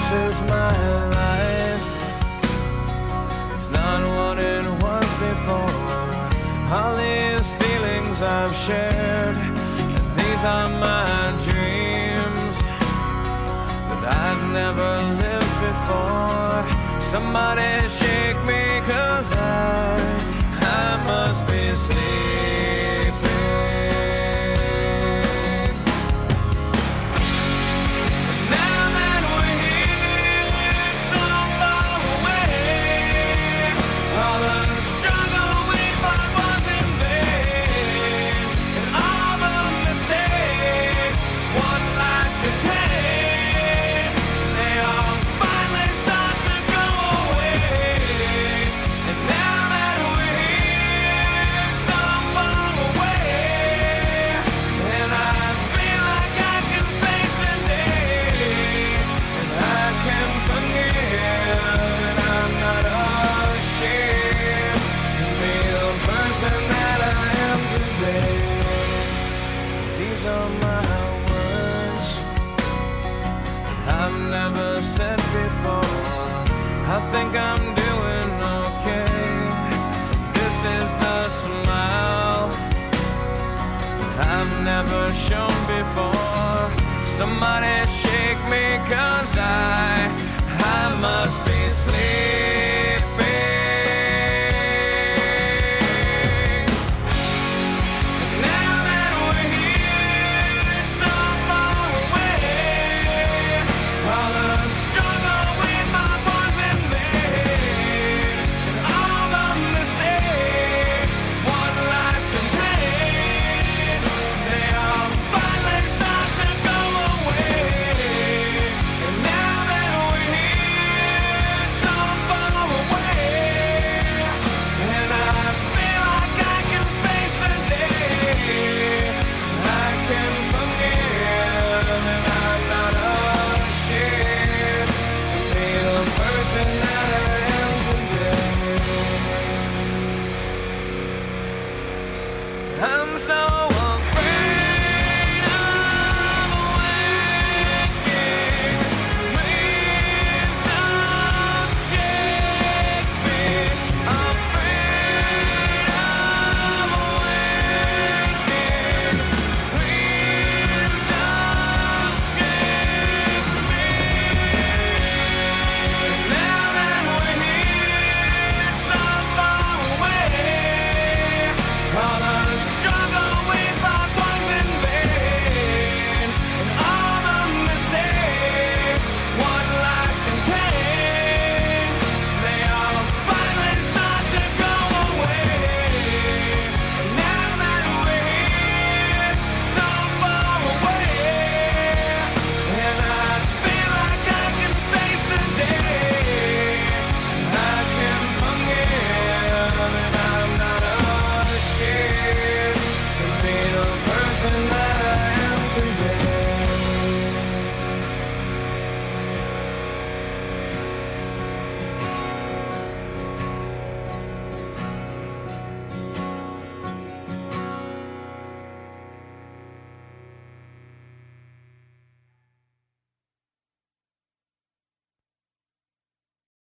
is my life. It's not what it was before. All these feelings I've shared, and these are my dreams that I'd never lived before. Somebody shake me, 'cause I must be sleeping. Now that we're here so far away, all the struggle we fought was in vain, and all the mistakes one life could take, they all finally start to go away. And now that we're here so far away, and I feel like I can face a day, and I can forgive, and I'm not ashamed to be the person that I am today. These are my words I've never said before. I think I'm doing okay. This is the smile I've never shown before. Somebody shake me, 'cause I must be sleeping.